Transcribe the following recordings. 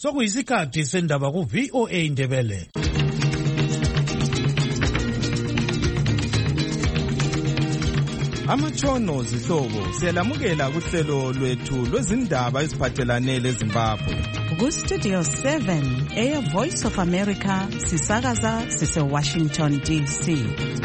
sokuyisikhathi sendaba ku VOA Indebele. Amatshono zihlobo siyalamukela kuhlelo lwethu lwezindaba eziphathelane leZimbabwe. Ku Studio 7 Air Voice of America sisakaza sise Washington DC.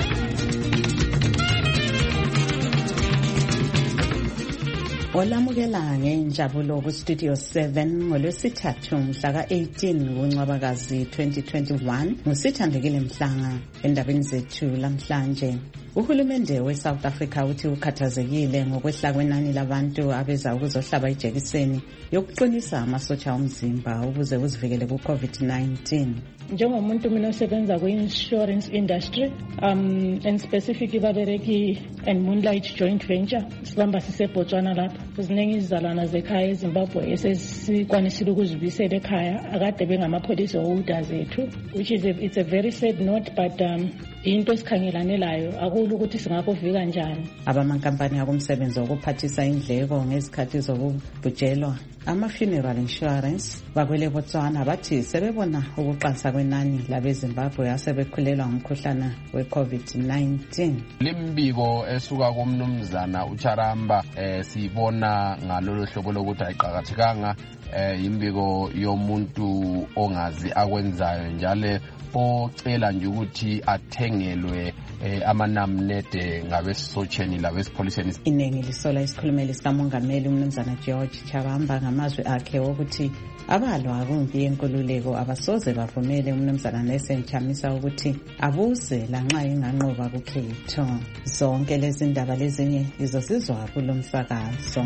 Olamukela ngenjabulo ku Studio 7 ngolwesithathu mhla ka-18 kuNcwabakazi 2021 ngusithandekile Mhlanga. Endabeni zethu lamhlanje, uhulumende we-South Africa uthi ukhathazekile ngokwehla kwenani labantu abeza ukuzohlaba ijekiseni yokuqinisa amasotsha omzimba ukuze uzivikele ku-COVID-19. Njengomuntu mina osebenza kwi-insurance industry and specifically babereki and Moonlight joint venture sibamba siseBotswana lapha. Ziningi izizalwana zekhaya eZimbabwe esesikwanisile ukuzibuyisela ekhaya akade bengamapholisa order zethu, which is it's a very sad note, but into esikhangelane layo akula ukuthi singakuvika njani. Abamankampani akumsebenzi wokuphathisa indleko ngezikhathi zokubhujelwa ama-funeral insurance bakwele Botswana bathi sebebona ukuqansa kwenani labeZimbabwe asebekhulelwa ngumkhuhlane we-COVID-19. Limbiko esuka kumnumzana uCharamba sibona ngalolu hlobo lokuthi ayiqhakathekanga, imbiko yomuntu ongazi akwenzayo njalo ocela nje ukuthi athengelwe amanamnede ngabesotsheni labesipholiseni. Iningi lisola isikhulumeli sikamongameli umnumzana George Chabamba ngamazwi akhe wokuthi abalwa akumbi yenkululeko abasoze bavumele umnumzana Nelson Chamisa ukuthi abuze lanxa inganqoba kukhetho. Zonke lezi ndaba lezinye izosizwa kulo msakazo.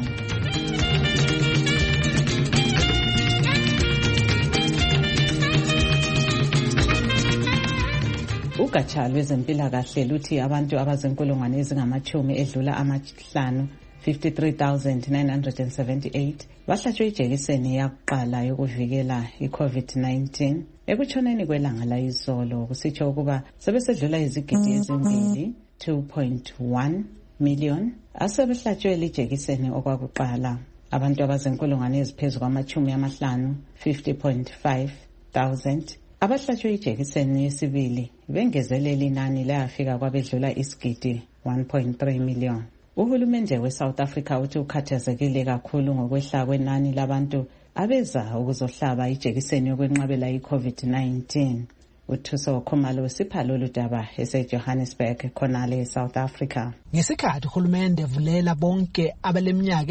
Ugatsha lwezempilakahle luthi abantu abazinkulungwane ezingamachumi edlula amahlanu 53,978 bahlatshwe ijekiseni yakuqala yokuvikela i-COVID-19 ekutshoneni kwelanga layizolo, kusitsho ukuba sebesedlula izigidi ezimbili 2.1 million asebehlatshwe lijekiseni okwakuqala. Abantu abazinkulungwane eziphezu kwamachumi amahlanu 50.5 thousand abahlatshwe ijekiseni yesibili bengezelela inani layafika kwabedlula isigidi 1.3 million. Uhulumende we-South Africa uthi ukhathazekile kakhulu ngokwehla kwenani labantu abeza ukuzohlaba ijekiseni yokwenqabela i-COVID-19. Uthuso Khumalo wesipha lolu daba eseJohannesburg khonale eSouth Africa. Ngesikhathi uhulumende evulela bonke abaleminyaka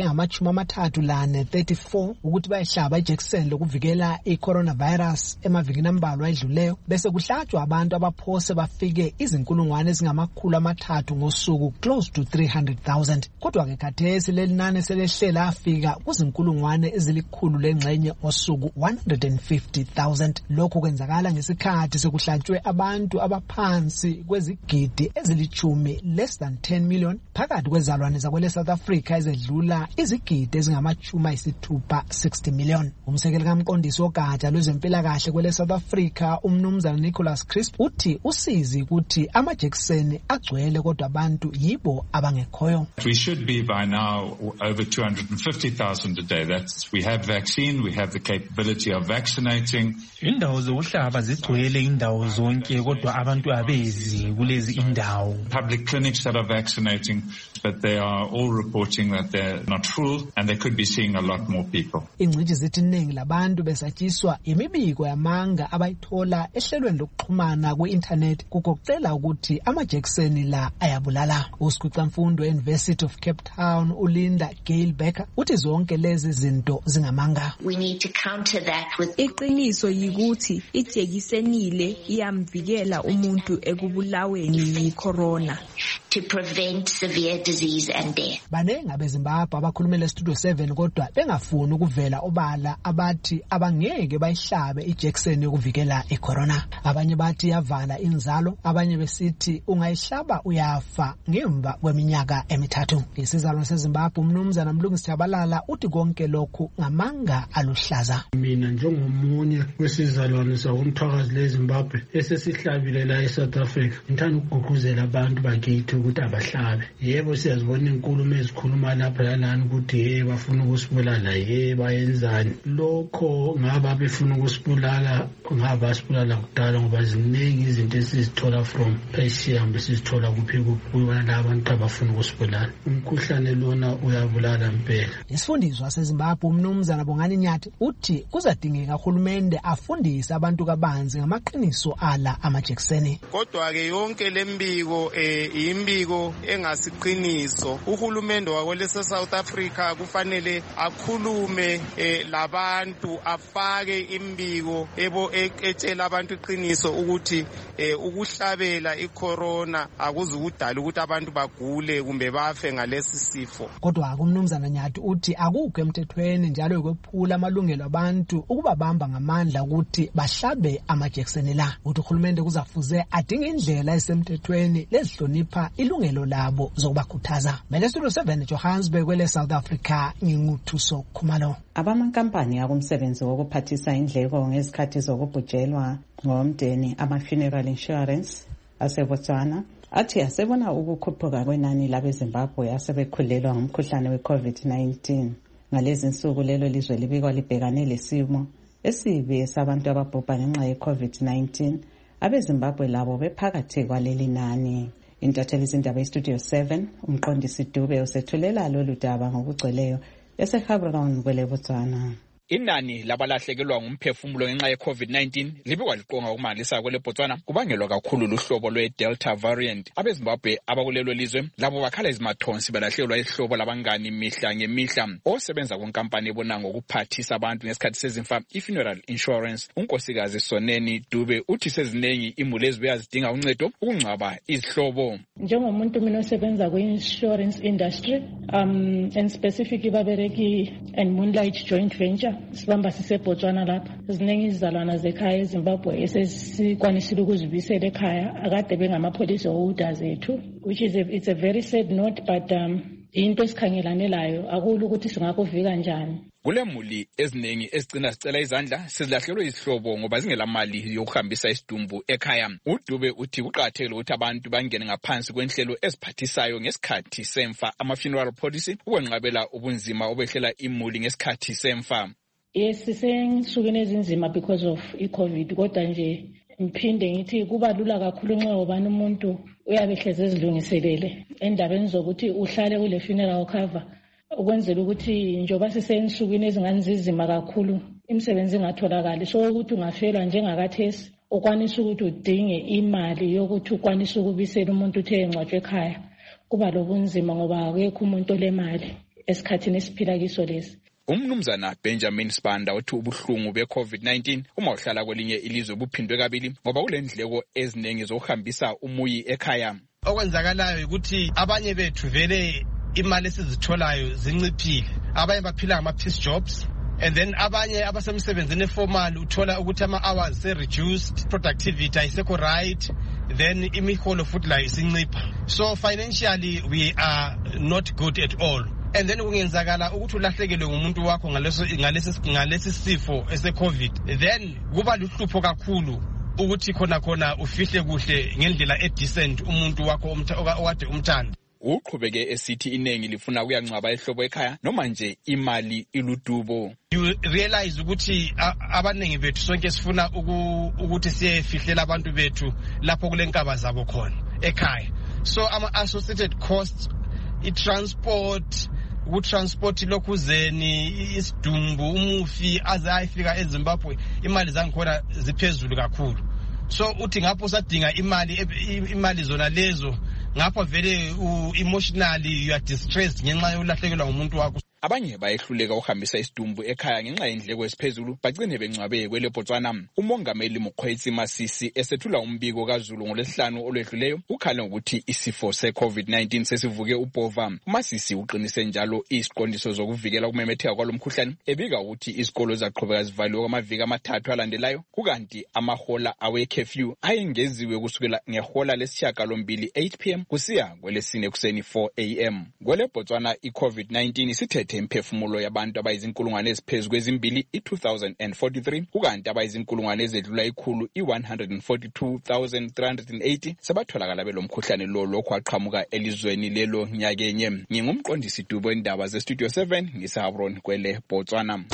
engama-34 ukuthi bayihlaba ijekiseni lokuvikela i-coronavirus emavikini ambalwa edluleyo, bese kuhlatshwa abantu abaphose bafike izinkulungwane ezingama-300 ngosuku, close to 300,000. Kodwa-ke khathesi leli nani selehlela afika kuzinkulungwane ezilikhulu lengxenye ngosuku, 150,000. Lokhu kwenzakala ngesikhathi sekuhlatshwe abantu abaphansi kwezigidi ezilithumi, less than 10 million, phakathi kwezalwane zakwele South Africa ezedlula izigidi ezingamachuma 60 million. Umsekeli kamqondisi wogatsha lwezempilakahle kwele South Africa umnumzana Nicholas Crisp uthi usizi ukuthi amajekiseni agcwele kodwa abantu yibo abangekhoyo. We should be by now over 250,000 a day. We have vaccine, we have the capability of vaccinating. Indawo zokuhlaba zigcwele indawo zonke kodwa abantu abezi kulezi indawo. Public clinics that are vaccinating, but they are all reporting that they're not full and they could be seeing a lot more people. Ingcitshi zithi iningi labantu besatshiswa imibiko yamanga abayithola ehlelweni lokuxhumana ku-internet kugoqela ukuthi amajekiseni la ayabulala. Usikhwicamfundo e-University of Cape Town uLinda Gail Becker uthi zonke lezi zinto zingamanga. We need to counter that with iqiniso yikuthi ijekisenile iyamvikela umuntu ekubulaweni yi-corona to prevent severe disease and death. Banengi abeZimbabwe abakhulumela eStudio 7 kodwa bengafuni ukuvela obala abathi abangeke bayihlabe ijekiseni yokuvikela icorona. Abanye bathi yavala inzalo, abanye besithi ungayihlaba uyafa ngemva kweminyaka emithathu. Isizalwane seZimbabwe umnumzana Mlungisi Tshabalala uthi konke lokhu ngamanga aluhlaza. Mina njengomunye wesizalwane sakumthwakazi leZimbabwe esesihlabile la eSouth Africa ngithanda ukugqugquzela abantu bakithi bakithi ukuthi abahlabe. Yebo siyazibona inkulumo ezikhuluma lapha lalana ukuthi bafuna ukusibulala, bayenzani. Lokho ngaba befuna ukusibulala, ngaba basibulala kudala ngoba ziningi izinto esizithola from Persia besizithola kuphela labantu abafuna ukusibulala. Umkhuhlane lona uyabulala impela. Isifundiswa seZimbabwe uMnumzana Bongani Nyathi uthi kuzadingeka uhulumende afundise abantu kabanzi ngamaqiniso ala amajekiseni. Kodwa ke yonke lembiko imbiko engasiqiniso. Uhulumende wakwelese South Africa kufanele akhulume labantu, afake imbiko etshela abantu iqiniso ukuthi ukuhlabela icorona akuzukudala ukuthi abantu bagule kumbe bafe ngalesi sifo. Kodwa uMnumzana Nyathi uthi akukho emthethweni njalo ukwephula amalungelo abantu ukuba bamba ngamandla ukuthi bahlabe amajekiseni la. Uthi uhulumende kuzafuze adinge indlela esemthethweni lezihlonipha ilungelo labo zokubakhuthaza. Mele Studio 7 Johannesburg kwele South Africa, nginguthuso Khumalo. Abamankampani akumsebenzi wokuphathisa indleko ngezikhathi zokubhujelwa ngomndeni ama-funeral insurance aseBotswana athi asebona ukukhuphuka kwenani labeZimbabwe asebekhulelwa ngumkhuhlane we-COVID-19. Ngalezi nsuku lelo lizwe libikwa libhekane lesimo esibi sabantu ababhubha ngenxa ye-COVID-19. AbeZimbabwe labo bephakathi kwaleli nani. Intatheli zindaba eStudio 7 umqondisi Dube usethulela lolu daba ngokugcweleyo eseGaborone kwele Botswana. Inani labalahlekelwa ngumphefumulo ngenxa ye-COVID-19 libikwa liqonga ukumangalisa kwele Botswana kubangelwa kakhulu luhlobo lwe-Delta variant. AbeZimbabwe abakulelo lizwe labo bakhala izimathonsi belahlekelwa ihlobo labangani mihla ngemihla. Osebenza kunkampani ebona ngokuphathisa abantu ngesikhathi sezimfa i-funeral insurance unkosikazi Soneni Dube uthi sezinengi imuli ezibuya zidinga uncedo ukungcwaba izihlobo. Njengomuntu mina osebenza kwi-insurance industry and specifically babereki and Moonlight joint venture sibamba siseBotswana lapha. Ziningi izizalwana zekhaya eZimbabwe esesikwanisile ukuzibisela ekhaya akade bengama-policy holder zethu, which is it's a very sad note, but into esikhangelane layo akula ukuthi singakuvika njani. Kule muli eziningi ezigcina zicela izandla sezilahlelwe izihlobo ngoba zingela mali yokuhambisa isidumbu ekhaya. uDube uthi kuqakathekile ukuthi abantu bangene ngaphansi kwenhlelo eziphathisayo ngesikhathi semfa ama-funeral policy ukwenqabela ubunzima obehlela imuli ngesikhathi semfa. Yes, sisensukwini ezinzima because of i-COVID, kodwa nje mphinde ngithi kuba lula kakhulu nxa ubani umuntu uyabe hleze ezilungiselele endabeni zokuthi uhlale kule funeral cover ukwenzela ukuthi njoba sisensukwini ezinganzizima kakhulu imisebenzi ingatholakali, so ukuthi ungafelwa njengakathesi ukwanisa ukuthi udinge imali yokuthi ukwanisa ukubisela umuntu uthe engcwatshwe ekhaya kuba lobunzima ngoba akekho umuntu olemali esikhathini esiphila kiso lesi. Umnumzana Benjamin Spanda uthi ubuhlungu be-COVID-19 uma uhlala kwelinye ilizwe buphindwe kabili ngoba kulendleko eziningi zokuhambisa umuyi ekhaya. Okwenzakalayo ukuthi abanye bethu vele imali esizitholayo zinciphile, abanye baphila ngama-piece jobs, and then abanye abasemsebenzini eformal uthola ukuthi ama-hours se-reduced, productivity ayisekho right, then imiholo futhi layo isincipha. So financially we are not good at all. And then kungenzakala ukuthi ulahlekelwe ngumuntu wakho ngalesi sifo ese-COVID, then kuba luhlupho kakhulu ukuthi khona ufihle kuhle ngendlela edecent umuntu wakho okade umthanda. Uqhubeke esithi inengi lifuna ukuyangcwaba ehlobo ekhaya noma nje imali iludubo. You realize ukuthi abanengi bethu sonke sifuna ukuthi siyefihlela abantu bethu lapho kule nkaba zabo khona ekhaya. So ama-associated costs, i-transport, ukutransport lokhuzeni, isidumbu, umufi aze ayifika eZimbabwe, imali zangikhona ziphezulu kakhulu. So uthi ngapho usadinga imali zona lezo, ngapho vele emotionally you are distressed ngenxa yolahlekelwa ngumuntu wakho. Abanye bayehluleka ukuhambisa isidumbu ekhaya ngenxa yendleko esiphezulu bagcine bengcwabe kwele Botswana. Umongameli Mokgweetsi Masisi esethula umbiko kaZulu ngoLwesihlanu olwedluleyo ukhale ngokuthi isifo se-COVID-19 sesivuke ubhova. Masisi uqinise njalo isiqondiso zokuvikela ukumemetheka kwalomkhuhlane ebika ukuthi izikolo zaqhubeka zivaliwe kwamaviki amathathu alandelayo kukanti amahola awe-curfew ayengeziwe kusukela ngehola lesishiyagalombili 8 p.m. kusiya kwelesine kuseni 4 a.m. Kwele Botswana i-COVID-19 isithethe ethethe imphefumulo yabantu abayizinkulungwane eziphezulu kwezimbili i-2043 kukanti abayizinkulungwane ezedlula ikhulu i-142,380 sebatholakala belomkhuhlane lo lokhu aqhamuka elizweni lelo nyakenye. Ngingumqondisi Dubo wendaba ze-Studio 7 ngiseHabron kwele Botswana.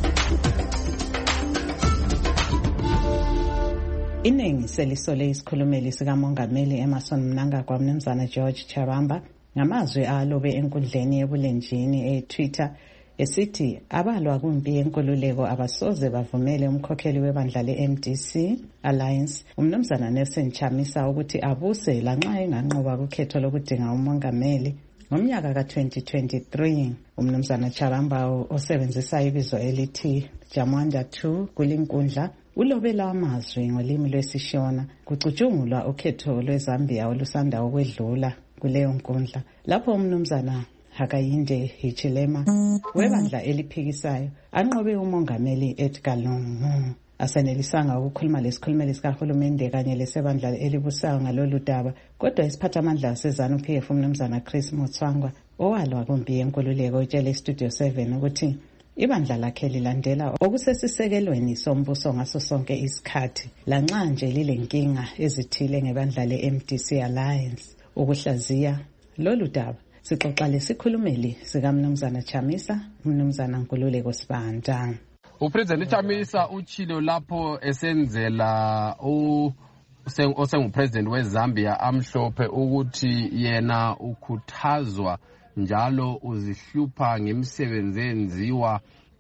Iningi selisole isikhulumeli sikamongameli Emmerson Mnangagwa Mnumzana George Charamba ngamazwi alobe enkundleni yebulenjini eTwitter esithi abalwa kumpi yenkululeko abasoze bavumele umkhokheli webandla le-MDC Alliance uMnumzana Nelson Chamisa ukuthi abuse lanxa enganqoba kukhetho lokudinga umongameli ngomnyaka ka-2023. uMnumzana Charamba osebenzisa ibizo elithi Jamwanda 2 kulinkundla ulobela amazwi ngolimi lwesiShona kucutshungulwa ukhetho lweZambia olusanda ukwedlula kuleyo nkundla lapho uMnumzana Hakainde Hichilema webandla eliphikisayo anqobe umongameli Edgar Lungu. Asenelisanga ukukhuluma lesikhulumeli sikahulumende kanye lesebandla elibusayo ngalolu daba, kodwa isiphathamandla seZANU-PF uMnumzana Chris Mutswangwa owalwa kumpi yenkululeko utshele iStudio 7 ukuthi ibandla lakhe lilandela okusesisekelweni sombuso ngaso sonke isikhathi lanxa nje lilenkinga ezithile ngebandla le-MDC Alliance. Ukuhlaziya lolu daba sixoxa lesikhulumeli sikaMnumzana Chamisa, uMnumzana Nkululeko Sibanda. uPresident Chamisa uchilo lapho esenzela osengupresident weZambia amhlophe ukuthi yena ukhuthazwa njalo uzihlupha ngemisebenzi enziwa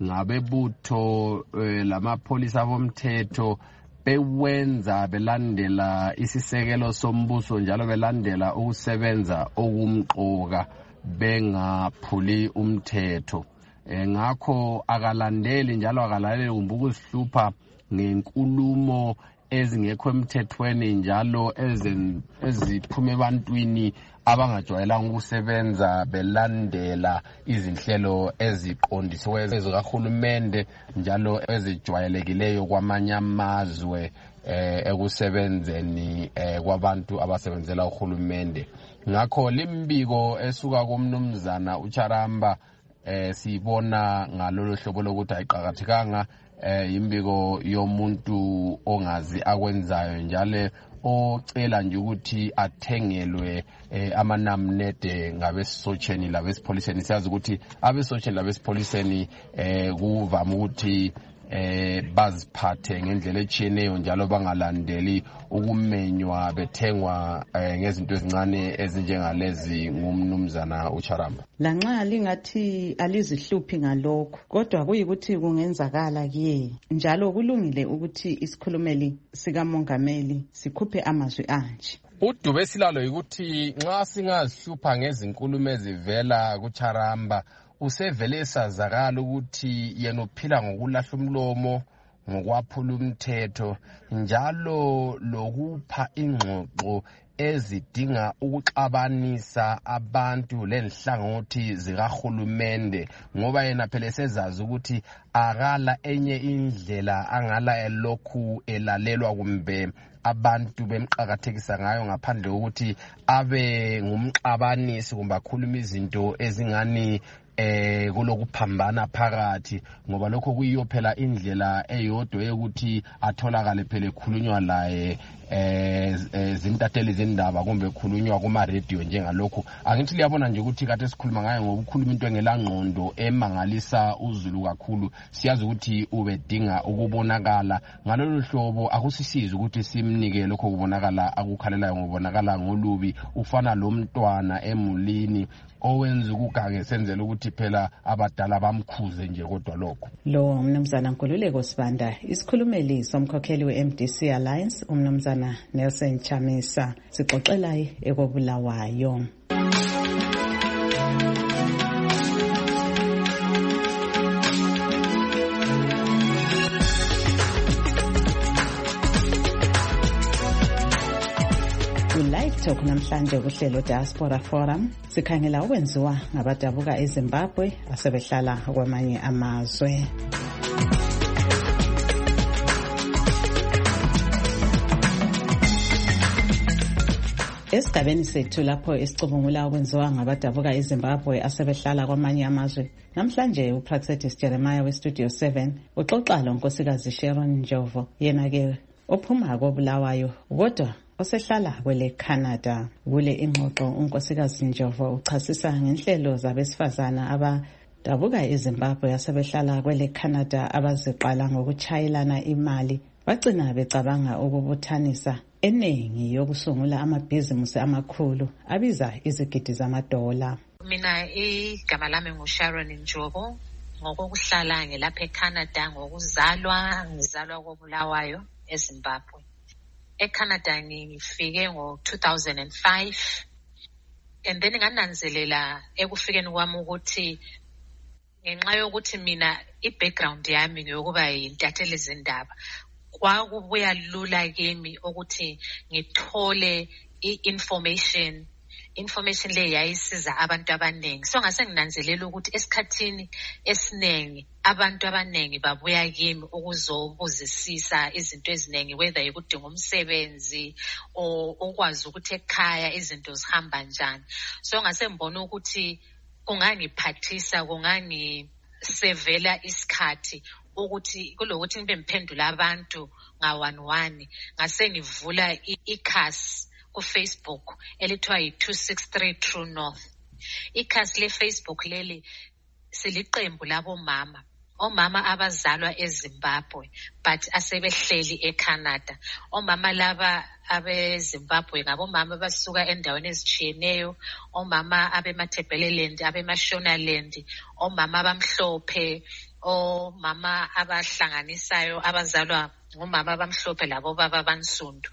ngabebutho lamapholisa bomthetho bewenza belandela isisekelo sombuso njalo belandela ukusebenza okumqoka bengaphuli umthetho. Ngakho akalandeli njalo akalaleli ukuzihlupha ngenkulumo ezingekho emthethweni njalo eziphume ebantwini abangajwayelanga ukusebenza belandela izinhlelo eziqondisiwe ezikahulumende njalo ezijwayelekileyo kwamanye amazwe ekusebenzeni kwabantu abasebenzela uhulumende. Ngakho limbiko esuka kuMnumzana uCharamba sibona ngalolu hlobo lokuthi ayiqhakathekanga imbiko yomuntu ongazi akwenzayo njalo ocela nje ukuthi athengelwe amanamnede ngabesotsheni labesipholiseni. Siyazi ukuthi abesotsheni labesipholiseni kuvama ukuthi baziphathe ngendlela etshiyeneyo njalo bangalandeli ukumenywa bethengwa ngezinto ezincane ezinjengalezi nguMnumzana uCharamba. Lanxa lingathi alizihluphi ngalokho kodwa kuyikuthi kungenzakala kuye njalo kulungile ukuthi isikhulumeli sikamongameli sikhuphe amazwi anje. Udube silalo ukuthi nxa singazihlupha ngezinkulumo ezivela kuCharamba usevele esazakala ukuthi yena uphila ngokulahla umlomo ngokwaphula umthetho njalo lokupha ingxoxo ezidinga ukuxabanisa abantu lenhlangothi zikahulumende ngoba yena phela sezazi ukuthi akala enye indlela angala elokhu elalelwa kumbe abantu bemqhakathekisa ngayo ngaphandle ukuthi abe ngumxabanisi kumbe akhuluma izinto ezingani kulokuphambana phakathi ngoba lokho kuyiyo phela indlela eyodwa yokuthi atholakale phela ekhulunywa laye zintatheli zindaba kumbe ekhulunywa kuma radio njengalokho. Angithi liyabona nje ukuthi kade sikhuluma ngayo ngoba ukhuluma into engelangqondo emangalisa uzulu kakhulu. Siyazi ukuthi ubedinga ukubonakala ngalolu hlobo akusisiza ukuthi simnike lokho kubonakala akukhalelayo ngobonakala ngolubi ufana lo mntwana emulini owenza ukugange senzela ukuthi phela abadala bamkhuze nje kodwa lokho. Lo Mnumzana Nkululeko Sibanda isikhulumeli somkhokheli we-MDC Alliance uMnumzana Nelson Chamisa sixoxela ekobulawayo. Live Talk namhlanje kuhlelo Diaspora Forum sikhangela okwenziwa ngabadabuka eZimbabwe asebehlala kwamanye amazwe. Esigabeni sethu lapho esicubungula okwenziwa ngabadabuka eZimbabwe asebehlala kwamanye amazwe. Namhlanje uPraxedis Jeremiah weStudio 7 uxoxa lonkosikazi Sharon Njovo, yena-ke ophuma koBulawayo kodwa osehlala kwele Canada. Kule ingxoxo unkosikazi Njovo uchasisa ngenhlelo zabesifazana abadabuka eZimbabwe asebehlala kwele Canada abaziqala ngokuchayelana imali, bagcina becabanga ukubuthanisa eningi yokusungula amabhizimusi amakhulu abiza izigidi zamadola. Mina igama lami nguSharon Njovo, ngokuhlala ngilapha eCanada, ngizalwa koBulawayo eZimbabwe. ECanada ngifike ngo-2005 and then ngananzelela ekufikeni kwami ukuthi ngenxa yokuthi mina i-background yami ngiyokuba yintatheli zindaba, kwakubuya lula kimi ukuthi ngithole i-information le yayisiza abantu abanengi. So ngase nginanzelela ukuthi esikhathini esiningi abantu abanengi babuya kimi ukuzobuzisisa izinto eziningi, whether yikudinga umsebenzi or ukwazi ukuthi ekhaya izinto zihamba njani. So ngase ngibona ukuthi kungangiphathisa, kungangisevela isikhathi ukuthi kulokuthi ngibe mphendula abantu nga-1-1. Ngase ngivula ikhasi ku-Facebook elithiwa yi-263 True North. Ikhasi le-Facebook leli siliqembu labomama, omama abazalwa eZimbabwe but asebehleli eCanada. Omama laba abeZimbabwe ngabomama basuka endaweni ezitshiyeneyo, omama abemaThebeleland, abeMashonaland, omama abamhlophe, omama abahlanganisayo abazalwa ngomama abamhlophe labo baba abansundu.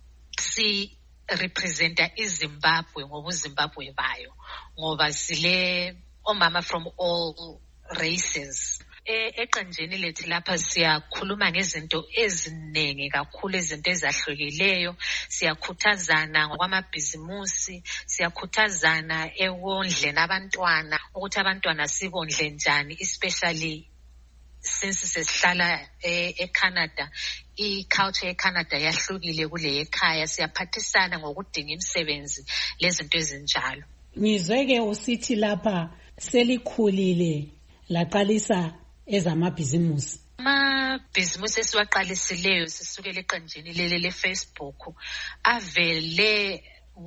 Si representa iZimbabwe ngobuZimbabwe bayo, ngoba sile omama from all races. Eqenjini lethu lapha siyakhuluma ngezinto eziningi kakhulu, izinto ezahlukileyo. Siyakhuthazana ngokwamabhizimusi, siyakhuthazana ekondleni abantwana, ukuthi abantwana sibondle njani, especially since sesihlala eCanada. I-culture eCanada yahlukile kule ekhaya. Siyaphathisana ngokudinga imisebenzi lezinto ezinjalo. Ngizweke usithi lapha selikhulile laqalisa ezamabhizimusi. Amabhizimusi esiwaqalisileyo sisukela eqenjini leli le-Facebook avele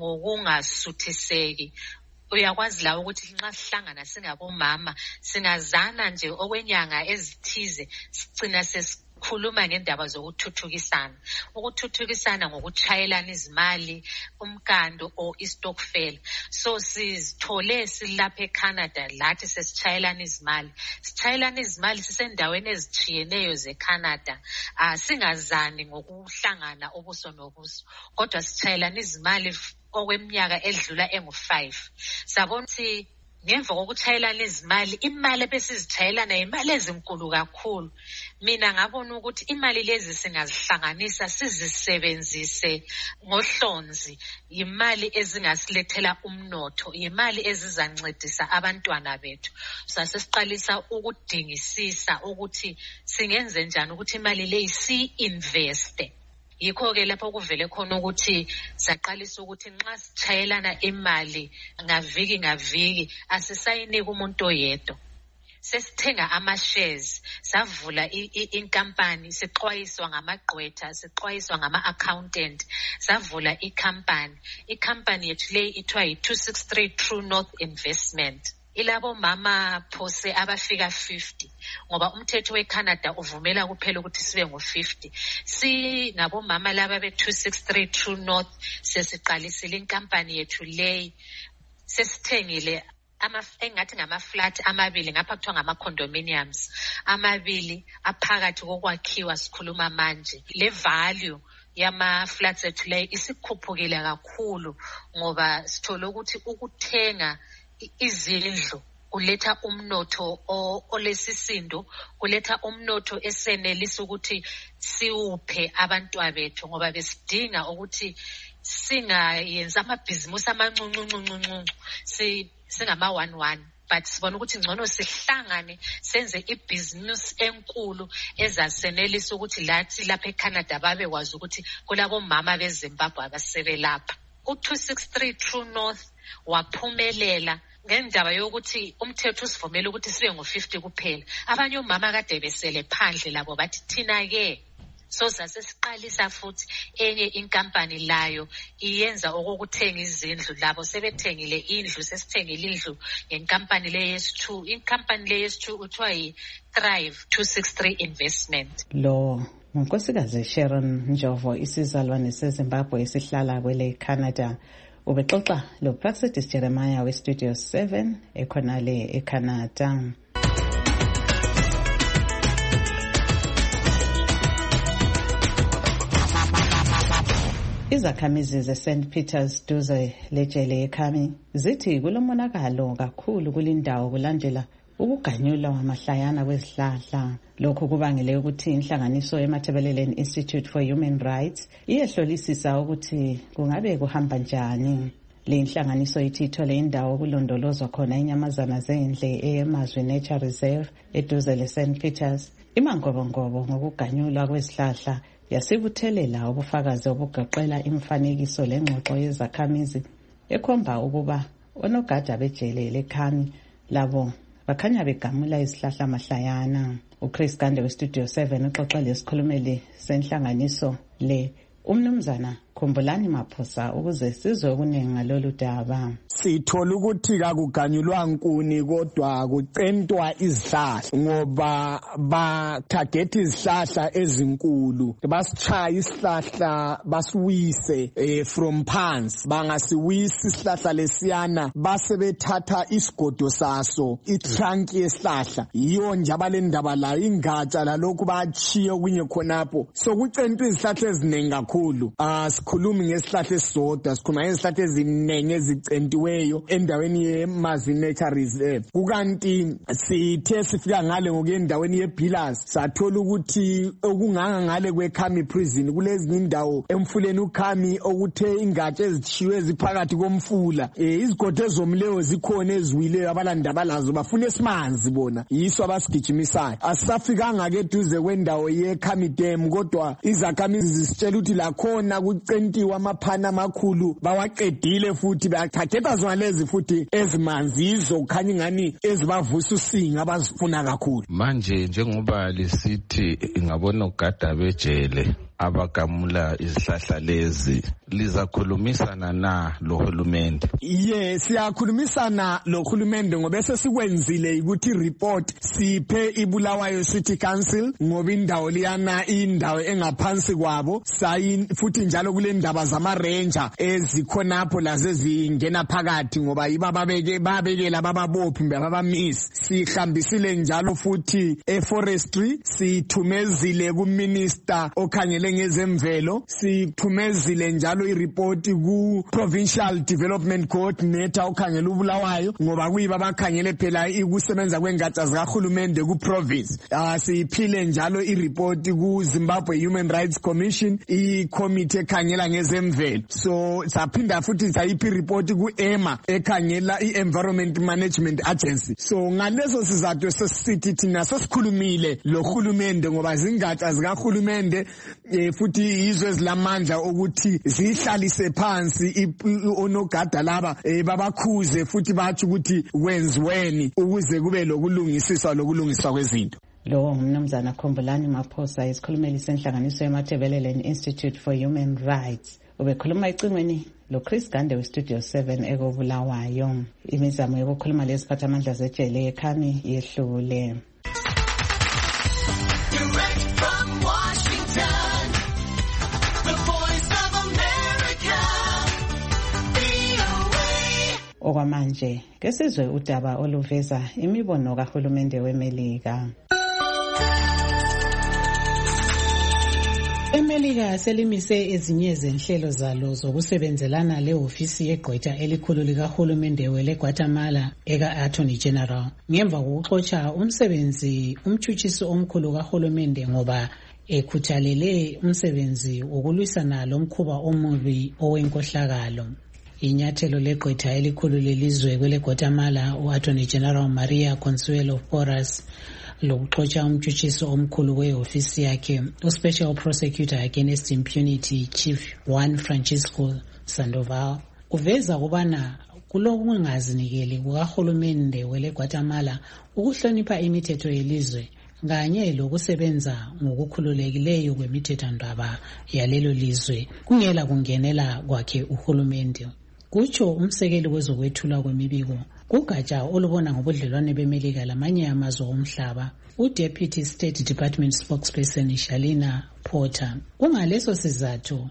ngokungasuthiseki. Uyakwazi la ukuthi nxa sihlangana singabomama singazana nje okwenyanga ezithize sigcina sesikhuluma ngendaba zokuthuthukisana. Ukuthuthukisana ngokuchayelana izimali, umkando or istokfela. So sizithole silapha eCanada lathi sesichayelana izimali. Sichayelana izimali sisendaweni ezitshiyeneyo zeCanada. Singazani ngokuhlangana ubuso nobuso, kodwa sichayelana izimali okweminyaka edlula engu-5. Sabona ukuthi ngemva kokuchayelana izimali, imali ebesizithayelana imali ezinkulu kakhulu. Mina ngabona ukuthi imali lezi singazihlanganisa sizisebenzise ngohlonzi, imali ezingasilethela umnotho, imali ezizancedisa abantwana bethu. Sasiqalisa ukudingisisa ukuthi singenze njani ukuthi imali leyi si-investe. Yikho-ke lapho kuvele khona ukuthi saqalisa ukuthi nxa sichayelana imali ngaviki asisayiniki umuntu oyedwa. Sesithenga ama-shares, savula inkampani, sixwayiswa ngamagqwetha, sixwayiswa ngama-accountant, savula ikhampani. Ikhampani yethu leyi ithiwa yi-263 True North Investment. Ilabo mama phose abafika 50, ngoba umthetho weCanada uvumela kuphela ukuthi sibe ngo-50. Singabomama laba be-263 True North sesiqalisile inkampani yethu leyi. Sesithengile engathi ngama-flat amabili, ngapha kuthiwa ngama-condominiums amabili aphakathi kokwakhiwa sikhuluma manje. Le value yama-flats ethu leyi isikhuphukile kakhulu, ngoba sithole ukuthi ukuthenga izindlu kuletha umnotho olesisindo, kuletha umnotho esenelisa ukuthi siwuphe abantwana bethu, ngoba besidinga ukuthi singayenza amabhizimusi amancuncu singama-1-1, but sibona ukuthi ngcono sihlangane senze ibhizimusi enkulu ezasenelisa ukuthi lathi lapha eCanada babekwazi ukuthi kulabo mama beZimbabwe abasebelapha. u263 True North waphumelela ngendaba yokuthi umthetho usivumela ukuthi sibe ngo50 kuphela. Abanye omama kade besele phandle labo bathi thina ke so sasiqalisa futhi enye inkampani layo iyenza okukuthenga izindlu labo sebethengile indlu sesithengile indlu ngenkampani leyes2 inkampani leyes2 uthiwa yiThrive 263 Investment. Lo unkosikazi Sharon Njovo isizalwane seZimbabwe esihlala kwele Canada ubexoxa lo Praxedis Jeremiah we Studio 7 ekhonale eCanada. Izakhamizi zeSt Peters duze lejele eKhami zithi kulomonakalo kakhulu kulindawo kulandela ukuganyulwa kwamahlayana kwezihlahla. Lokho kubangele ukuthi inhlanganiso eMatabeleland Institute for Human Rights iyehlolisisa ukuthi kungabe kuhamba njani. Le inhlanganiso ithi ithole indawo kulondolozwa khona inyamazana zendle eMazwi Nature Reserve eduze leSt Peters. Imangobongobo ngokuganyulwa kwezihlahla yasibuthelela ubufakazi obugoqela imifanekiso lengxoxo yezakhamizi ekhomba ukuba onogada bejele leKhami labo bakhanya begamula izihlahla mahlayana. uChris Gande we Studio 7 uxoxa lesikhulumeli senhlanganiso le umnumzana Khumbulani Maphosa ukuze sizwe okuningi ngalolu daba. Sithola ukuthi akuganyulwa nkuni kodwa kucentwa izihlahla ngoba ba target izihlahla ezinkulu basichaya isihlahla basiwise from phansi bangasiwisa isihlahla lesiyana base bethatha isigodo saso itrunk yesihlahla yiyo nje abalendaba la ingatsha lalokhu bachiye kunye khonapho so kucentwa izihlahla eziningi kakhulu. Sikhulumi ngesihlahla esisodwa sikhuluma ngezihlahla eziningi ezicentiweyo endaweni yeMazwi Nature Reserve. Kukanti sithe sifika ngale ngokuyendaweni yePillars sathola ukuthi okunganga ngale kweKhami prison kulezi indawo emfuleni uKhami okuthe ingatsha ezitshiwe ziphakathi komfula izigodo ezomleyo zikhona eziwileyo abalandaba lazo bafuna esimanzi bona yiso abasigijimisayo. Asisafikanga ke duze kwendawo yeKhami Dam kodwa izakhamizi zisitshela ukuthi la khona kucentiwa amaphana amakhulu bawaqedile futhi bayaqhaqhetha zona lezi futhi ezimanzi izokhanya ngani ezibavusa usinga abazifuna kakhulu. Manje njengoba lisithi ingabona ugada bejele abagamula izihlahla lezi lizakhulumisana na lohulumende? Yes, siyakhulumisana lohulumende ngoba sesikwenzile ukuthi report siphe iBulawayo City Council ngoba indawo liyana indawo engaphansi kwabo futhi njalo kule ndaba zama ranger ezikhonapho lazezingena phakathi ngoba babekela bababophi babamisi. Sihambisile njalo futhi eforestry sithumezile kuminister okhangele ngezemvelo sithumezile njalo ireport ku provincial development coordinator okhangela uBulawayo ngoba kuyiba bakhangele phela ukusebenza kwengatsha zikahulumende ku province. Siphile njalo ireport ku Zimbabwe Human Rights Commission i-committee ekhangela ngezemvelo. So saphinda futhi sayiphi report ku EMA ekhangela i-Environment Management Agency. So ngalezo sizathu sesithi thina sesikhulumile lohulumende ngoba zingatsha zikahulumende futhi izwe ezilamandla ukuthi zihlalise phansi onogada laba babakhuze futhi bathi ukuthi kwenziweni ukuze kube lokulungiswa kwezinto. Lo umnumzana Khumbulani Maphosa isikhulumeli senhlanganiso yeMatabeleland Institute for Human Rights ubekhuluma icingweni loChris Gande we Studio 7 ekoBulawayo. Imizamo yokukhuluma leziphathamandla zejele eKhami yehlule. Okwamanje kesizwe udaba oluveza imibono kahulumende weMelika. eMelika selimise ezinye zenhlelo zalo zokusebenzelana leofisi yegqwetha elikhulu likahulumende weleGuatemala eka-Attorney General ngemva kokuxotsha umsebenzi umtshutshisi omkhulu kahulumende ngoba ekhuthalele umsebenzi wokulwisana lomkhuba omubi owenkohlakalo. Inyathelo legqwetha elikhulu lelizwe kweleGuatemala u-Attorney General Maria Consuelo Porras lokuxotsha umtshutshisi omkhulu weofisi yakhe uSpecial Prosecutor Against Impunity Chief Juan Francisco Sandoval. Uveza kubana kulokungazinikeli kukahulumende wele Guatemala ukuhlonipha imithetho yelizwe kanye lokusebenza ngokukhululekileyo kwemithethondaba yalelo lizwe kungela kungenela kwakhe uhulumende. Kutsho umsekeli wezokwethula kwemibiko kugatsha olubona ngobudlelwane beMelika lamanye amazwe omhlaba, uDeputy State Department Spokesperson Shalina Porter. Kungaleso sizathu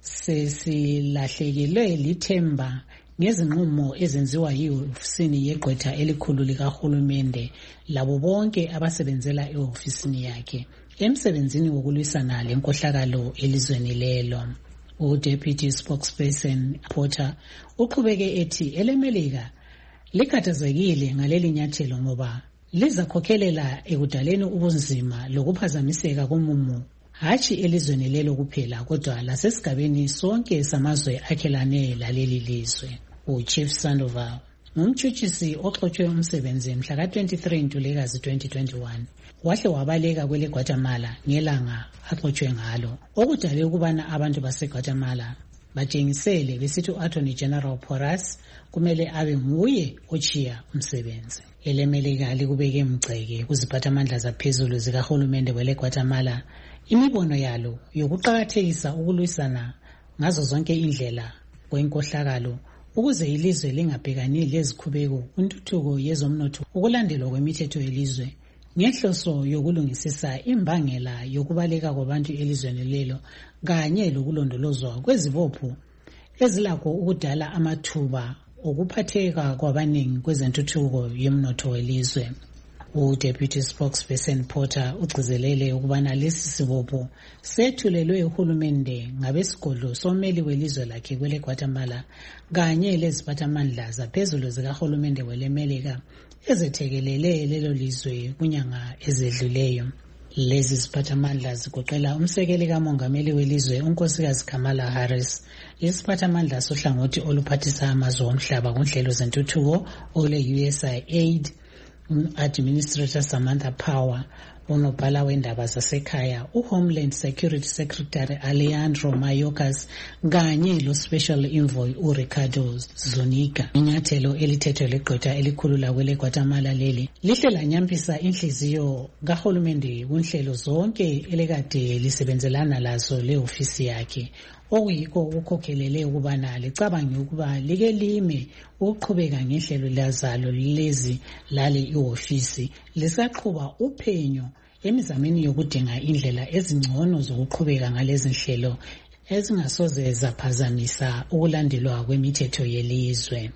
sesilahlekelwe lithemba ngezinqumo ezenziwa yi-ofisini yegqwetha elikhulu likahulumende labo bonke abasebenzela e-ofisini yakhe emsebenzini wokulwisana lenkohlakalo elizweni lelo. U-Deputy Spokesperson Porter uqhubeke ethi eleMelika likhathazekile ngaleli nyathelo ngoba lizakhokhelela ekudaleni ubunzima lokuphazamiseka komumo hatshi elizweni lelo kuphela kodwa lasesigabeni sonke samazwe akhelane laleli lizwe. U-Chief Sandoval ngumtshutshisi oxotshwe umsebenzi mhla ka-23 Ntulikazi 2021 wahle wabaleka kwele Guatemala ngelanga axotshwe ngalo okudale ukubana abantu baseGuatemala batshengisele besithi u-Attorney General Porras kumele abe nguye ochiya umsebenzi. eleMelika likubeke mgceke kuziphathamandla zaphezulu zikahulumende wele Guatemala imibono yalo yokuqakathekisa ukulwisana ngazo zonke indlela kwenkohlakalo ukuze ilizwe lingabhekani lezikhubeko kuntuthuko yezomnotho ukulandelwa kwemithetho yelizwe ngehloso yokulungisisa imbangela yokubaleka kwabantu elizweni lelo kanye lokulondolozwa kwezibopho ezilakho ukudala amathuba okuphatheka kwabaningi kwezentuthuko yomnotho welizwe. U-Deputy Spokesperson Porter ugcizelele ukubana lesi sibopho sethulelwe uhulumende ngabesigodlo someli welizwe lakhe kwele Guatemala kanye leziphathamandla zaphezulu zikahulumende weleMelika ezethekelele lelo lizwe kunyanga ezedluleyo. Lezi ziphathamandla zigoqela umsekeli kamongameli welizwe unkosikazi Kamala Harris, isiphathamandla sohlangothi oluphathisa amazwe omhlaba kunhlelo zentuthuko ole-USAID, Administrator Samantha Power, unobhala wendaba zasekhaya uHomeland Security Secretary Alejandro Mayorkas kanye lo-Special Envoy uRicardo Zuniga. Inyathelo elithethwe legqwetha elikhulu lakwele Guatemala leli lihle lanyampisa inhliziyo kahulumende kunhlelo zonke elekade lisebenzelana lazo le-ofisi yakhe okuyikho ukukhokhelele ukubana licabange ukuba like lime ukuqhubeka ngehlelo lazalo lezi lale i-ofisi lisaqhuba uphenyo emizameni yokudinga indlela ezingcono zokuqhubeka ngalezi nhlelo ezingasoze zaphazamisa ukulandelwa kwemithetho yelizwe.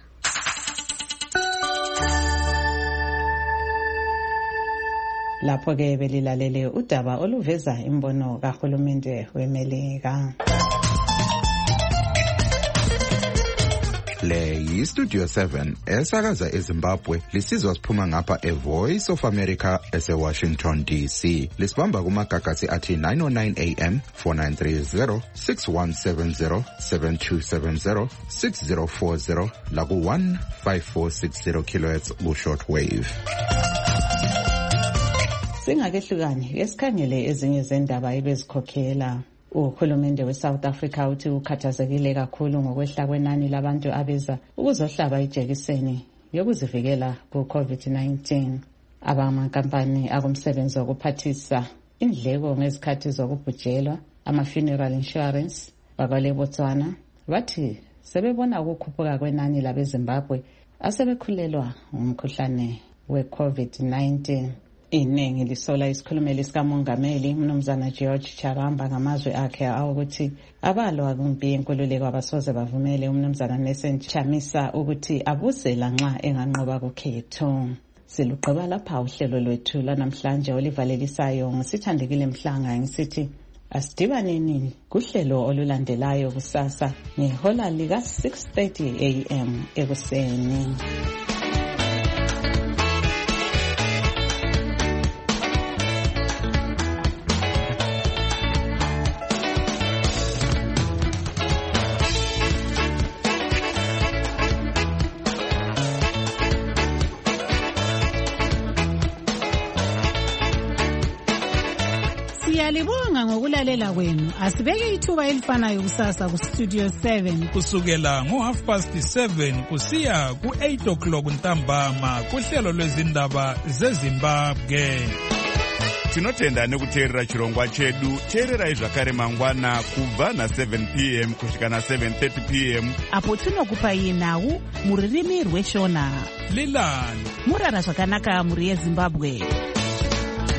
Lapho ke belilalele udaba oluveza imbono kahulumende weMelika. Le yi-Studio 7 esakaza eZimbabwe lisizwa siphuma ngapha eVoice of America ese-Washington DC. Lisibamba kumagagasi athi 909 AM, 4930, 6170, 7270, 6040 laku-15460 kHz ku-shortwave. Singakehlukani esikhangele ezinye zendaba ebezikhokhela. Uhulumende we-South Africa uthi ukhathazekile kakhulu ngokwehla kwenani labantu abeza ukuzohlaba ijekiseni yokuzivikela ku-COVID-19. Abamankampani akumsebenzi wokuphathisa indleko ngezikhathi zokubhujelwa ama-funeral insurance bakwale Botswana bathi sebebona ukukhuphuka kwenani labeZimbabwe asebekhulelwa ngumkhuhlane we-COVID-19. Iningi lisola isikhulumeli sikamongameli Mnumzana George Charamba ngamazwe akhe awukuthi abalwa kumbi inkululeko abasoze bavumele uMnumzana Nelson Chamisa ukuthi abuse lanxa enganqoba kukhetho. Siluqaba lapha uhlelo lwethu lanamhlanje olivalelisayo ngisithandekile Mhlanga ngisithi asidibaneni kuhlelo olulandelayo kusasa ngehola lika 6:30 AM ekuseni. Siyalibonga ngokulalela kwenu. Asibeke ithuba elifanayo kusasa ku Studio 7 kusukela ngo7:30 kusiya ku8:00 ntambama kuhlelo lwezindaba zeZimbabwe. Tinotenda nekuteerera chirongwa chedu. Teererai zvakare mangwana kubva na7 p.m. kusvika na7:30 p.m. apo tinokupai nhau muririmi rweshona. Lilani murara zvakanaka muri yeZimbabwe.